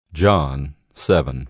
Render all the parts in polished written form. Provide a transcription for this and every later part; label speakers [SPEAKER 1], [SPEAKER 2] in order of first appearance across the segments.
[SPEAKER 1] John 7.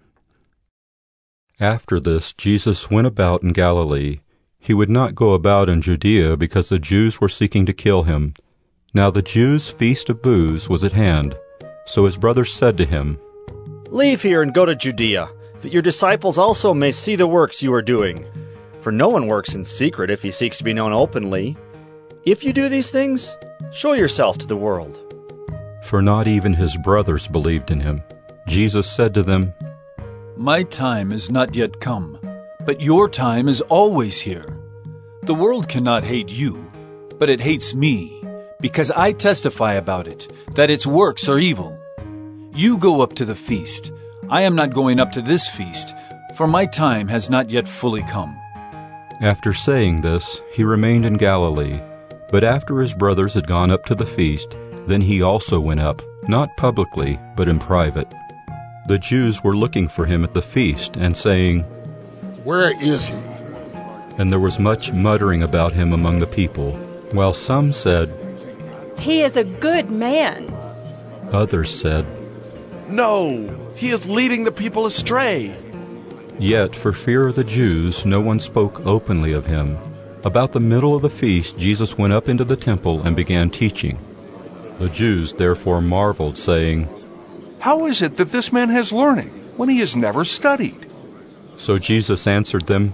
[SPEAKER 1] After this, Jesus went about in Galilee. He would not go about in Judea because the Jews were seeking to kill him. Now the Jews' feast of booths was at hand. So his brothers said to him,
[SPEAKER 2] "Leave here and go to Judea, that your disciples also may see the works you are doing. For no one works in secret if he seeks to be known openly. If you do these things, show yourself to the world."
[SPEAKER 1] For not even his brothers believed in him. Jesus said to them,
[SPEAKER 3] "My time is not yet come, but your time is always here. The world cannot hate you, but it hates me, because I testify about it, that its works are evil. You go up to the feast. I am not going up to this feast, for my time has not yet fully come."
[SPEAKER 1] After saying this, he remained in Galilee. But after his brothers had gone up to the feast, then he also went up, not publicly, but in private. The Jews were looking for him at the feast and saying,
[SPEAKER 4] "Where is he?"
[SPEAKER 1] And there was much muttering about him among the people, while some said,
[SPEAKER 5] "He is a good man."
[SPEAKER 1] Others said,
[SPEAKER 6] "No, he is leading the people astray."
[SPEAKER 1] Yet for fear of the Jews no one spoke openly of him. About the middle of the feast Jesus went up into the temple and began teaching. The Jews therefore marveled, saying,
[SPEAKER 6] "How is it that this man has learning when he has never studied?"
[SPEAKER 1] So Jesus answered them,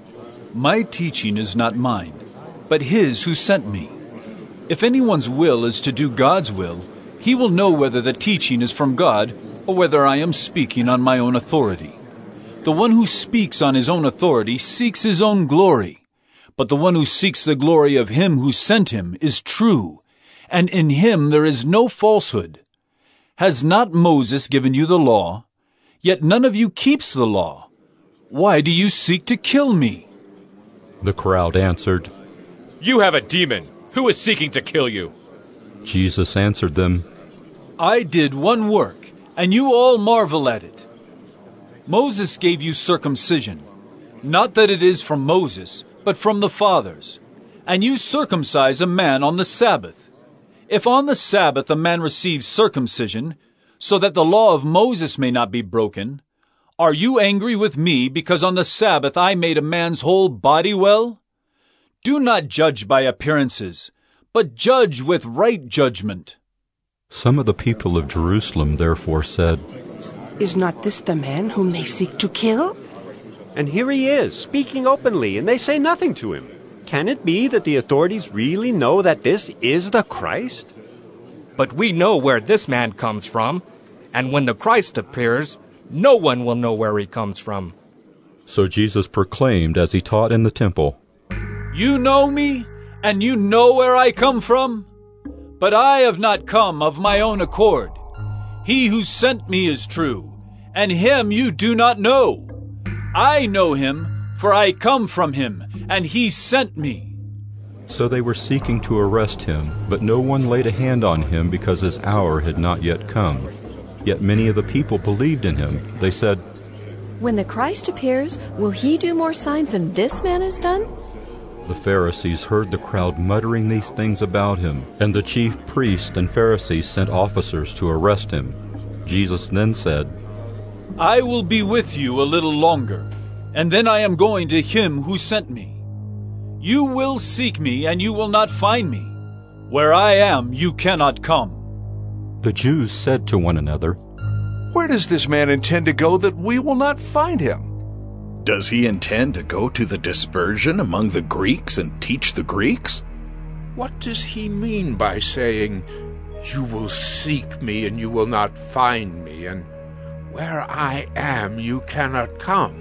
[SPEAKER 3] "My teaching is not mine, but his who sent me. If anyone's will is to do God's will, he will know whether the teaching is from God or whether I am speaking on my own authority. The one who speaks on his own authority seeks his own glory, but the one who seeks the glory of him who sent him is true, and in him there is no falsehood. Has not Moses given you the law? Yet none of you keeps the law. Why do you seek to kill me?"
[SPEAKER 1] The crowd answered,
[SPEAKER 7] "You have a demon. Who is seeking to kill you?"
[SPEAKER 1] Jesus answered them,
[SPEAKER 3] "I did one work, and you all marvel at it. Moses gave you circumcision, not that it is from Moses, but from the fathers. And you circumcise a man on the Sabbath. If on the Sabbath a man receives circumcision, so that the law of Moses may not be broken, are you angry with me because on the Sabbath I made a man's whole body well? Do not judge by appearances, but judge with right judgment."
[SPEAKER 1] Some of the people of Jerusalem therefore said,
[SPEAKER 8] "Is not this the man whom they seek to kill?
[SPEAKER 9] And here he is, speaking openly, and they say nothing to him. Can it be that the authorities really know that this is the Christ?"
[SPEAKER 10] "But we know where this man comes from, and when the Christ appears, no one will know where he comes from."
[SPEAKER 1] So Jesus proclaimed as he taught in the temple,
[SPEAKER 3] "You know me, and you know where I come from? But I have not come of my own accord. He who sent me is true, and him you do not know. I know him, for I come from him, and he sent me."
[SPEAKER 1] So they were seeking to arrest him, but no one laid a hand on him because his hour had not yet come. Yet many of the people believed in him. They said,
[SPEAKER 5] "When the Christ appears, will he do more signs than this man has done?"
[SPEAKER 1] The Pharisees heard the crowd muttering these things about him, and the chief priests and Pharisees sent officers to arrest him. Jesus then said,
[SPEAKER 3] "I will be with you a little longer, and then I am going to him who sent me. You will seek me, and you will not find me. Where I am, you cannot come."
[SPEAKER 1] The Jews said to one another,
[SPEAKER 6] "Where does this man intend to go that we will not find him?"
[SPEAKER 4] Does he intend to go to the dispersion among the Greeks and teach the Greeks?
[SPEAKER 11] What does he mean by saying, 'You will seek me and you will not find me,' and 'Where I am you cannot come'?"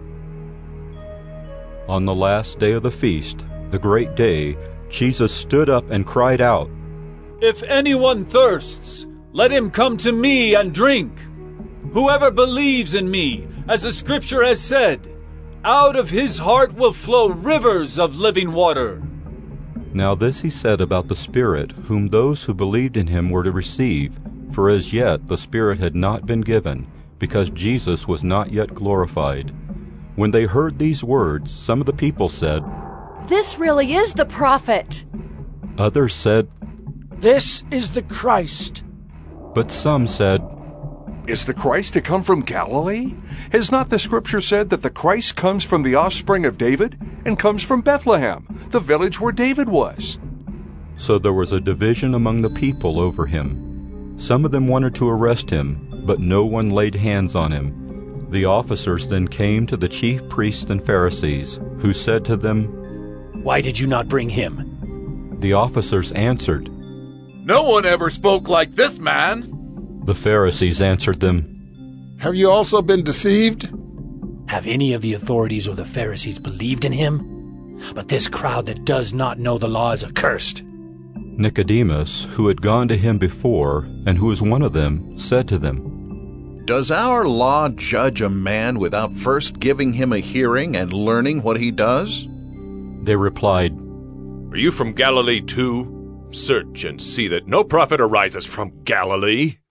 [SPEAKER 1] On the last day of the feast, the great day, Jesus stood up and cried out,
[SPEAKER 3] "If anyone thirsts, let him come to me and drink. Whoever believes in me, as the scripture has said, out of his heart will flow rivers of living water."
[SPEAKER 1] Now this he said about the Spirit, whom those who believed in him were to receive, for as yet the Spirit had not been given, because Jesus was not yet glorified. When they heard these words, some of the people said,
[SPEAKER 5] "This really is the prophet."
[SPEAKER 1] Others said,
[SPEAKER 12] "This is the Christ."
[SPEAKER 1] But some said,
[SPEAKER 6] Is the Christ to come from Galilee? Has not the Scripture said that the Christ comes from the offspring of David and comes from Bethlehem, the village where David was?
[SPEAKER 1] So there was a division among the people over him. Some of them wanted to arrest him, but no one laid hands on him. The officers then came to the chief priests and Pharisees, who said to them,
[SPEAKER 12] "Why did you not bring him?"
[SPEAKER 1] The officers answered,
[SPEAKER 13] "No one ever spoke like this man."
[SPEAKER 1] The Pharisees answered them,
[SPEAKER 14] "Have you also been deceived?
[SPEAKER 12] Have any of the authorities or the Pharisees believed in him? But this crowd that does not know the law is accursed."
[SPEAKER 1] Nicodemus, who had gone to him before, and who was one of them, said to them,
[SPEAKER 4] "Does our law judge a man without first giving him a hearing and learning what he does?"
[SPEAKER 1] They replied,
[SPEAKER 7] "Are you from Galilee too? Search and see that no prophet arises from Galilee."